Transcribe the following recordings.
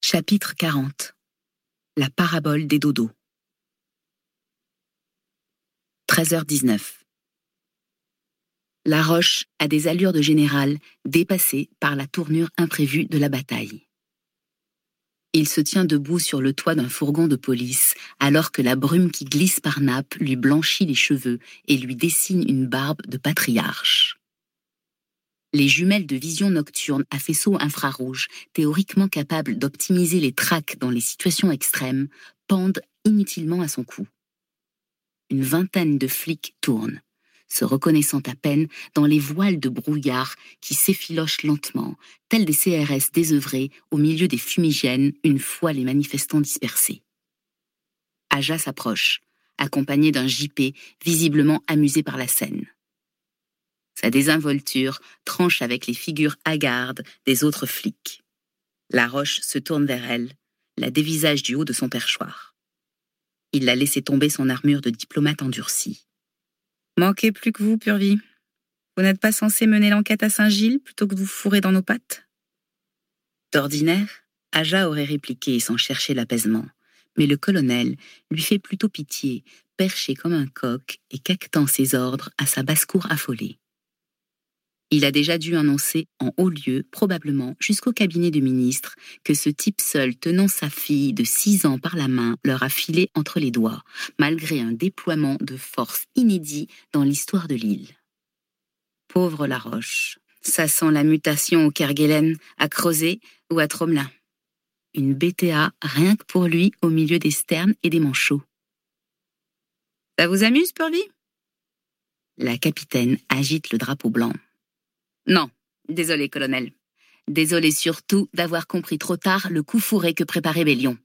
Chapitre 40. La parabole des dodos. 13h19. Laroche a des allures de général dépassé par la tournure imprévue de la bataille. Il se tient debout sur le toit d'un fourgon de police alors que la brume qui glisse par nappes lui blanchit les cheveux et lui dessine une barbe de patriarche. Les jumelles de vision nocturne à faisceau infrarouge, théoriquement capables d'optimiser les traques dans les situations extrêmes, pendent inutilement à son cou. Une vingtaine de flics tournent, se reconnaissant à peine dans les voiles de brouillard qui s'effilochent lentement, tels des CRS désœuvrés au milieu des fumigènes une fois les manifestants dispersés. Aja s'approche, accompagné d'un JP visiblement amusé par la scène. Sa désinvolture tranche avec les figures hagardes des autres flics. Laroche se tourne vers elle, la dévisage du haut de son perchoir. Il l'a laissé tomber son armure de diplomate endurcie. « Manquez plus que vous, Purvi. Vous n'êtes pas censé mener l'enquête à Saint-Gilles plutôt que de vous fourrer dans nos pattes ?» D'ordinaire, Aja aurait répliqué sans chercher l'apaisement, mais le colonel lui fait plutôt pitié, perché comme un coq et caquetant ses ordres à sa basse-cour affolée. Il a déjà dû annoncer en haut lieu, probablement jusqu'au cabinet du ministre, que ce type seul tenant sa fille de 6 ans par la main leur a filé entre les doigts, malgré un déploiement de force inédit dans l'histoire de l'île. Pauvre Laroche, ça sent la mutation au Kerguelen, à Crozet ou à Tromelin. Une BTA rien que pour lui au milieu des sternes et des manchots. « Ça vous amuse, Purvi ?» La capitaine agite le drapeau blanc. Non, désolé, colonel. Désolé surtout d'avoir compris trop tard le coup fourré que préparait Bélion.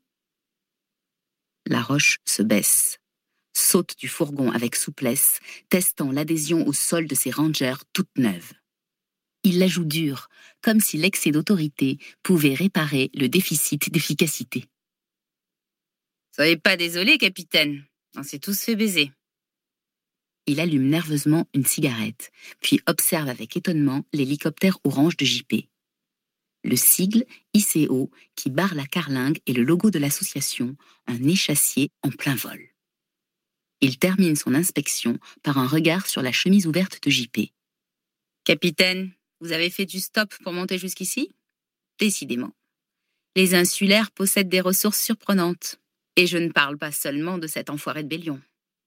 Laroche se baisse, saute du fourgon avec souplesse, testant l'adhésion au sol de ses rangers toute neuve. Il la joue dure, comme si l'excès d'autorité pouvait réparer le déficit d'efficacité. Soyez pas désolé, capitaine. On s'est tous fait baiser. Il allume nerveusement une cigarette, puis observe avec étonnement l'hélicoptère orange de JP. Le sigle ICO qui barre la carlingue et le logo de l'association, un échassier en plein vol. Il termine son inspection par un regard sur la chemise ouverte de JP. « Capitaine, vous avez fait du stop pour monter jusqu'ici ? Décidément. Les insulaires possèdent des ressources surprenantes. Et je ne parle pas seulement de cet enfoiré de Bélion. »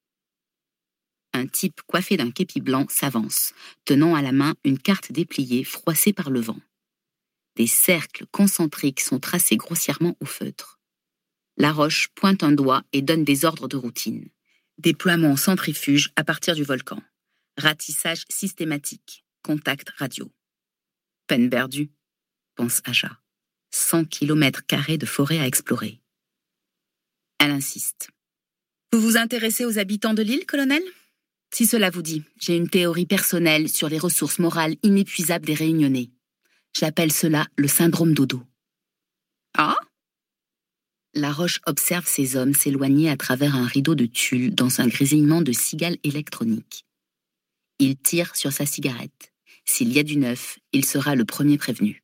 Un type coiffé d'un képi blanc s'avance, tenant à la main une carte dépliée froissée par le vent. Des cercles concentriques sont tracés grossièrement au feutre. Laroche pointe un doigt et donne des ordres de routine. Déploiement centrifuge à partir du volcan. Ratissage systématique. Contact radio. Peine perdue, pense Aja. 100 km² de forêt à explorer. Elle insiste. Vous vous intéressez aux habitants de l'île, colonel ? Si cela vous dit, j'ai une théorie personnelle sur les ressources morales inépuisables des Réunionnais. J'appelle cela le syndrome dodo. Ah ? Laroche observe ces hommes s'éloigner à travers un rideau de tulle dans un grésillement de cigales électroniques. Il tire sur sa cigarette. S'il y a du neuf, il sera le premier prévenu.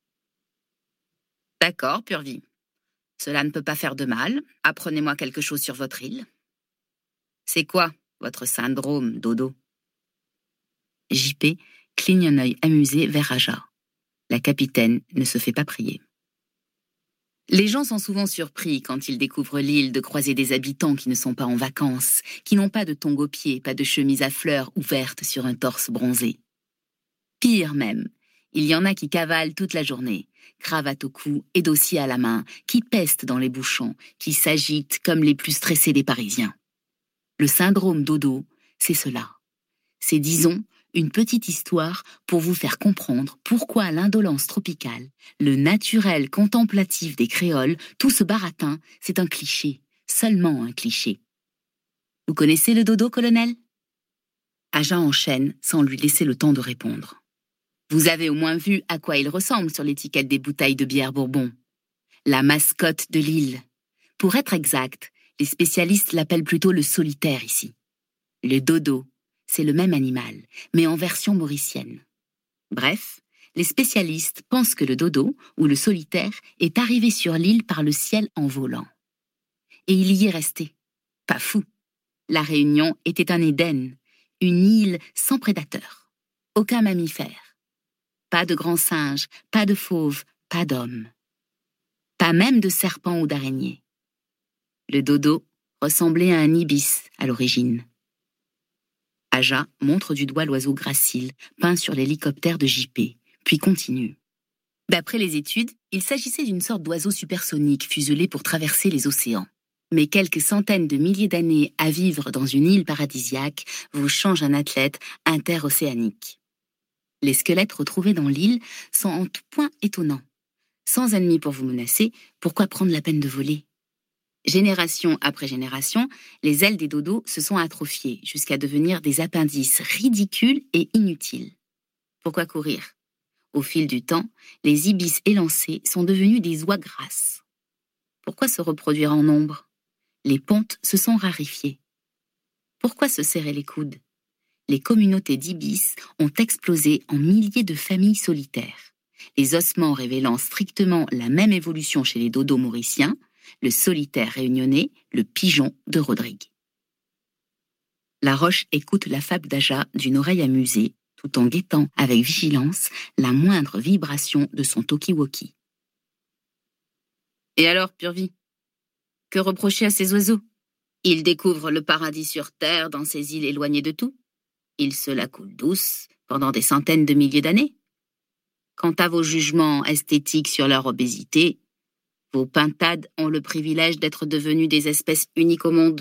D'accord, Purvi. Cela ne peut pas faire de mal. Apprenez-moi quelque chose sur votre île. C'est quoi votre syndrome, dodo ? JP cligne un œil amusé vers Aja. La capitaine ne se fait pas prier. Les gens sont souvent surpris quand ils découvrent l'île de croiser des habitants qui ne sont pas en vacances, qui n'ont pas de tongs aux pieds, pas de chemise à fleurs ouverte sur un torse bronzé. Pire même, il y en a qui cavalent toute la journée, cravate au cou et dossier à la main, qui pestent dans les bouchons, qui s'agitent comme les plus stressés des Parisiens. Le syndrome dodo, c'est cela. C'est, disons, une petite histoire pour vous faire comprendre pourquoi l'indolence tropicale, le naturel contemplatif des créoles, tout ce baratin, c'est un cliché, seulement un cliché. Vous connaissez le dodo, colonel ? Aja enchaîne sans lui laisser le temps de répondre. Vous avez au moins vu à quoi il ressemble sur l'étiquette des bouteilles de bière Bourbon. La mascotte de l'île. Pour être exact, les spécialistes l'appellent plutôt le solitaire ici. Le dodo, c'est le même animal, mais en version mauricienne. Bref, les spécialistes pensent que le dodo, ou le solitaire, est arrivé sur l'île par le ciel en volant. Et il y est resté. Pas fou. La Réunion était un Éden, une île sans prédateurs. Aucun mammifère. Pas de grands singes, pas de fauves, pas d'hommes. Pas même de serpents ou d'araignées. Le dodo ressemblait à un ibis à l'origine. Aja montre du doigt l'oiseau gracile, peint sur l'hélicoptère de JP, puis continue. D'après les études, il s'agissait d'une sorte d'oiseau supersonique fuselé pour traverser les océans. Mais quelques centaines de milliers d'années à vivre dans une île paradisiaque vous changent un athlète interocéanique. Les squelettes retrouvés dans l'île sont en tout point étonnants. Sans ennemis pour vous menacer, pourquoi prendre la peine de voler ? Génération après génération, les ailes des dodos se sont atrophiées jusqu'à devenir des appendices ridicules et inutiles. Pourquoi courir ? Au fil du temps, les ibis élancés sont devenus des oies grasses. Pourquoi se reproduire en nombre ? Les pontes se sont raréfiées. Pourquoi se serrer les coudes ? Les communautés d'ibis ont explosé en milliers de familles solitaires. Les ossements révélant strictement la même évolution chez les dodos mauriciens, le solitaire réunionnais, le pigeon de Rodrigue. Laroche écoute la fable d'Aja d'une oreille amusée, tout en guettant avec vigilance la moindre vibration de son talkie-walkie. Et alors, Purvi, que reprocher à ces oiseaux ? Ils découvrent le paradis sur terre dans ces îles éloignées de tout. Ils se la coulent douce pendant des centaines de milliers d'années. Quant à vos jugements esthétiques sur leur obésité, vos pintades ont le privilège d'être devenues des espèces uniques au monde.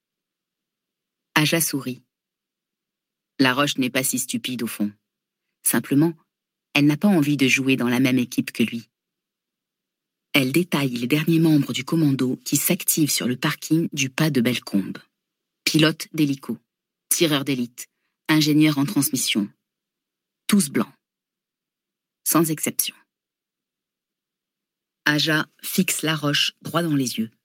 Aja sourit. Laroche n'est pas si stupide au fond. Simplement, elle n'a pas envie de jouer dans la même équipe que lui. Elle détaille les derniers membres du commando qui s'activent sur le parking du pas de Bellecombe. Pilote d'hélico, tireur d'élite, ingénieur en transmission. Tous blancs. Sans exception. Aja fixe Laroche droit dans les yeux.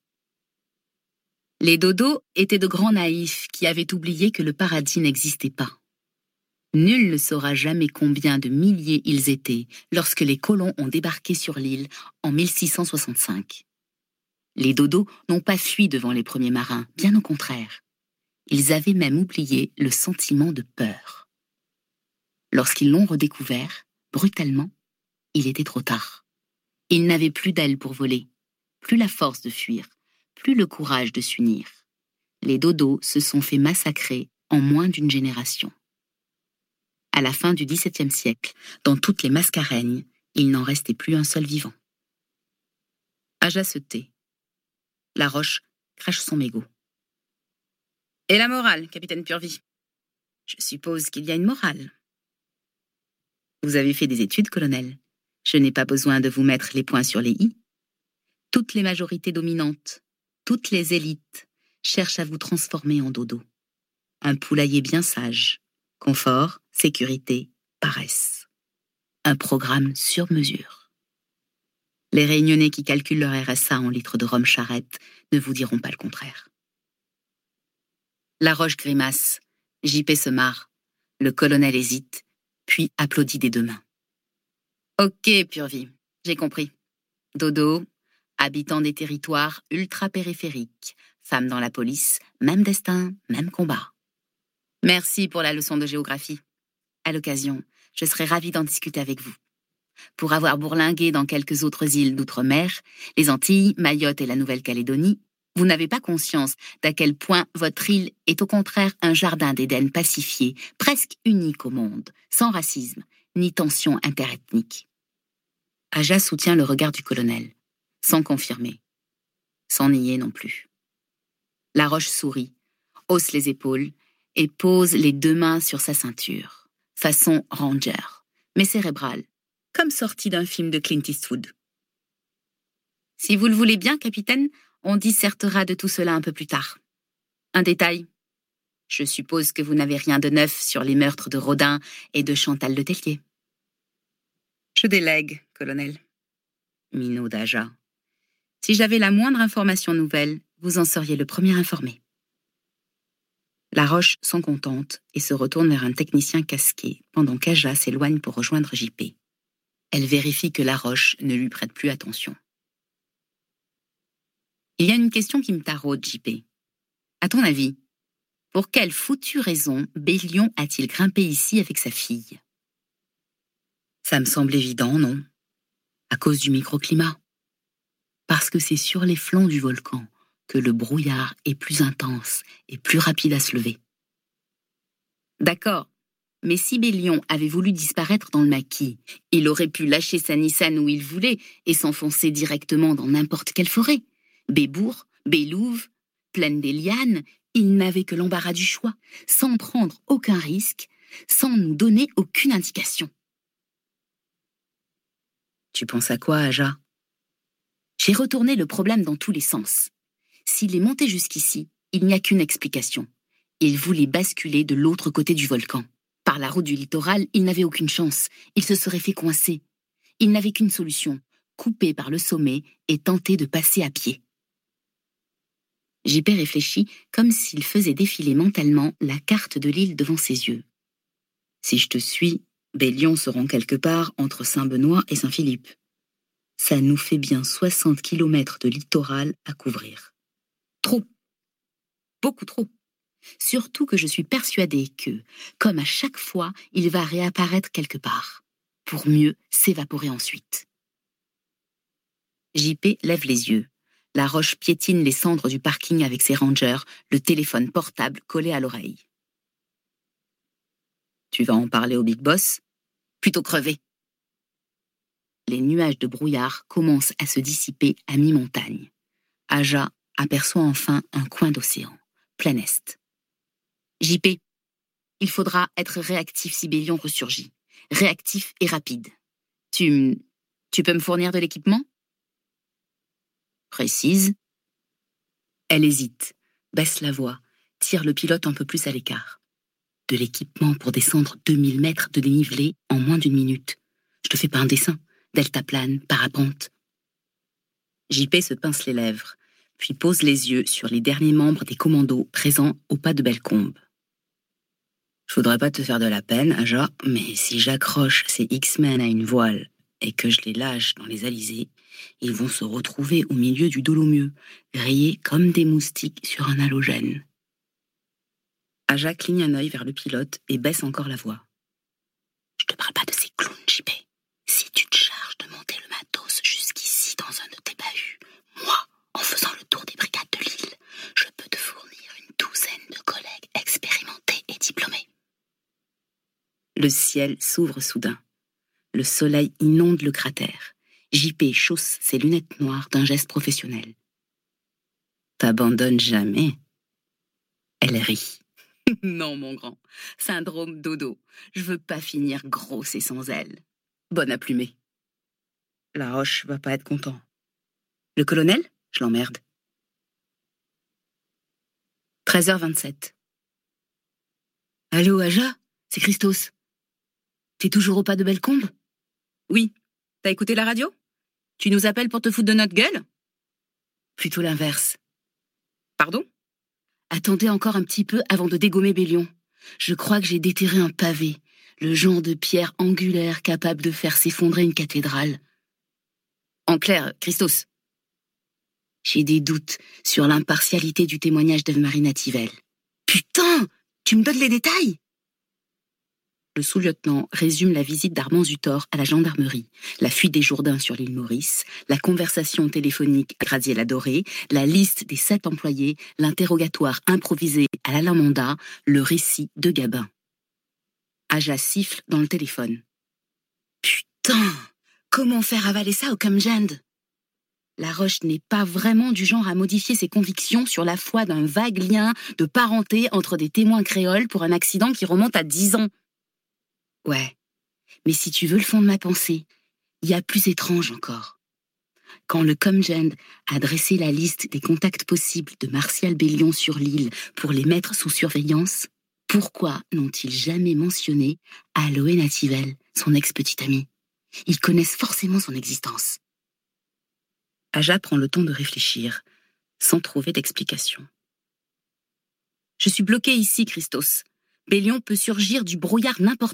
Les dodos étaient de grands naïfs qui avaient oublié que le paradis n'existait pas. Nul ne saura jamais combien de milliers ils étaient lorsque les colons ont débarqué sur l'île en 1665. Les dodos n'ont pas fui devant les premiers marins, bien au contraire. Ils avaient même oublié le sentiment de peur. Lorsqu'ils l'ont redécouvert, brutalement, il était trop tard. Ils n'avaient plus d'ailes pour voler, plus la force de fuir, plus le courage de s'unir. Les dodos se sont fait massacrer en moins d'une génération. À la fin du XVIIe siècle, dans toutes les mascareignes, il n'en restait plus un seul vivant. Aja se tait. Laroche crache son mégot. Et la morale, capitaine Purvi ? Je suppose qu'il y a une morale. Vous avez fait des études, colonel. Je n'ai pas besoin de vous mettre les points sur les i. Toutes les majorités dominantes, toutes les élites cherchent à vous transformer en dodo. Un poulailler bien sage. Confort, sécurité, paresse. Un programme sur mesure. Les Réunionnais qui calculent leur RSA en litres de rhum charrette ne vous diront pas le contraire. Laroche grimace, JP se marre, le colonel hésite, puis applaudit des deux mains. Ok, Purvi, j'ai compris. Dodo, habitant des territoires ultra-périphériques, femme dans la police, même destin, même combat. Merci pour la leçon de géographie. À l'occasion, je serai ravie d'en discuter avec vous. Pour avoir bourlingué dans quelques autres îles d'outre-mer, les Antilles, Mayotte et la Nouvelle-Calédonie, vous n'avez pas conscience d'à quel point votre île est au contraire un jardin d'Éden pacifié, presque unique au monde, sans racisme, ni tension interethnique. Aja soutient le regard du colonel, sans confirmer, sans nier non plus. Laroche sourit, hausse les épaules et pose les deux mains sur sa ceinture, façon ranger, mais cérébrale, comme sortie d'un film de Clint Eastwood. Si vous le voulez bien, capitaine, on dissertera de tout cela un peu plus tard. Un détail. Je suppose que vous n'avez rien de neuf sur les meurtres de Rodin et de Chantal Le Tellier. Je délègue, colonel. Minaud Aja. Si j'avais la moindre information nouvelle, vous en seriez le premier informé. Laroche s'en contente et se retourne vers un technicien casqué, pendant qu'Aja s'éloigne pour rejoindre JP. Elle vérifie que la roche ne lui prête plus attention. Il y a une question qui me taraude, JP. À ton avis, pour quelle foutue raison Bélion a-t-il grimpé ici avec sa fille? Ça me semble évident, non? À cause du microclimat. Parce que c'est sur les flancs du volcan que le brouillard est plus intense et plus rapide à se lever. D'accord, mais si Bélion avait voulu disparaître dans le maquis, il aurait pu lâcher sa Nissan où il voulait et s'enfoncer directement dans n'importe quelle forêt. Bébourg, Bélouve, Plaine des Lianes, il n'avait que l'embarras du choix, sans prendre aucun risque, sans nous donner aucune indication. Tu penses à quoi, Aja? J'ai retourné le problème dans tous les sens. S'il est monté jusqu'ici, il n'y a qu'une explication. Il voulait basculer de l'autre côté du volcan. Par la route du littoral, il n'avait aucune chance. Il se serait fait coincer. Il n'avait qu'une solution, couper par le sommet et tenter de passer à pied. JP réfléchit comme s'il faisait défiler mentalement la carte de l'île devant ses yeux. Si je te suis, Bélion se rend quelque part entre Saint-Benoît et Saint-Philippe. Ça nous fait bien 60 kilomètres de littoral à couvrir. Trop. Beaucoup trop. Surtout que je suis persuadée que, comme à chaque fois, il va réapparaître quelque part, pour mieux s'évaporer ensuite. JP lève les yeux. La roche piétine les cendres du parking avec ses rangers, le téléphone portable collé à l'oreille. Tu vas en parler au Big Boss? Plutôt crever. Les nuages de brouillard commencent à se dissiper à mi-montagne. Aja aperçoit enfin un coin d'océan, plein est. JP, il faudra être réactif si Bélion ressurgit. Réactif et rapide. Tu peux me fournir de l'équipement? Précise. Elle hésite, baisse la voix, tire le pilote un peu plus à l'écart. De l'équipement pour descendre 2000 mètres de dénivelé en moins d'une minute. Je te fais pas un dessin. Deltaplane, parapente. JP se pince les lèvres, puis pose les yeux sur les derniers membres des commandos présents au pas de Bellecombe. Je voudrais pas te faire de la peine, Aja, mais si j'accroche ces X-Men à une voile et que je les lâche dans les alizés, ils vont se retrouver au milieu du Dolomieu, grillés comme des moustiques sur un halogène. Aja cligne un œil vers le pilote et baisse encore la voix. Je te parle pas de ces clowns, JP. Si tu te charges de monter le matos jusqu'ici dans un de tes bahuts, moi, en faisant le tour des brigades de l'île, je peux te fournir une douzaine de collègues expérimentés et diplômés. Le ciel s'ouvre soudain. Le soleil inonde le cratère. JP chausse ses lunettes noires d'un geste professionnel. T'abandonnes jamais. Elle rit. Non, mon grand. Syndrome dodo. Je veux pas finir grosse et sans elle. Bonne à plumer. La Roche va pas être content. Le colonel? Je l'emmerde. 13h27. Allô, Aja? C'est Christos. T'es toujours au pas de Bellecombe? Oui. T'as écouté la radio? Tu nous appelles pour te foutre de notre gueule? Plutôt l'inverse. Pardon? Attendez encore un petit peu avant de dégommer Bélion. Je crois que j'ai déterré un pavé, le genre de pierre angulaire capable de faire s'effondrer une cathédrale. En clair, Christos. J'ai des doutes sur l'impartialité du témoignage d'Eve-Marie Nativelle. Putain, tu me donnes les détails? Le sous-lieutenant résume la visite d'Armand Zutor à la gendarmerie, la fuite des Jourdains sur l'île Maurice, la conversation téléphonique à Graziella-Doré, la liste des 7 employés, l'interrogatoire improvisé à l'Alamanda, le récit de Gabin. Aja siffle dans le téléphone. Putain, comment faire avaler ça au Comgend? La Roche n'est pas vraiment du genre à modifier ses convictions sur la foi d'un vague lien de parenté entre des témoins créoles pour un accident qui remonte à 10 ans. Ouais, mais si tu veux le fond de ma pensée, il y a plus étrange encore. Quand le Comgend a dressé la liste des contacts possibles de Martial Bélion sur l'île pour les mettre sous surveillance, pourquoi n'ont-ils jamais mentionné Aloé Nativelle, son ex-petite amie? Ils connaissent forcément son existence. Aja prend le temps de réfléchir, sans trouver d'explication. Je suis bloquée ici, Christos. Bélion peut surgir du brouillard n'importe quand.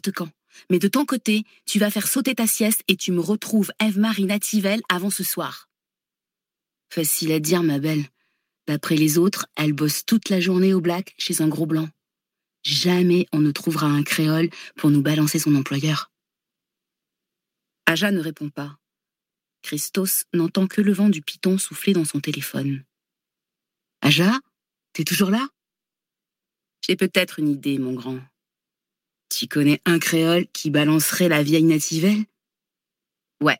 Mais de ton côté, tu vas faire sauter ta sieste et tu me retrouves Eve-Marie Nativelle avant ce soir. Facile à dire, ma belle. D'après les autres, elle bosse toute la journée au black chez un gros blanc. Jamais on ne trouvera un créole pour nous balancer son employeur. Aja ne répond pas. Christos n'entend que le vent du python souffler dans son téléphone. Aja, t'es toujours là? J'ai peut-être une idée, mon grand. Tu connais un créole qui balancerait la vieille Nativelle? Ouais,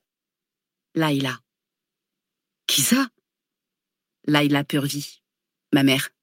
Laïla. Qui ça? Laïla Purvie, ma mère.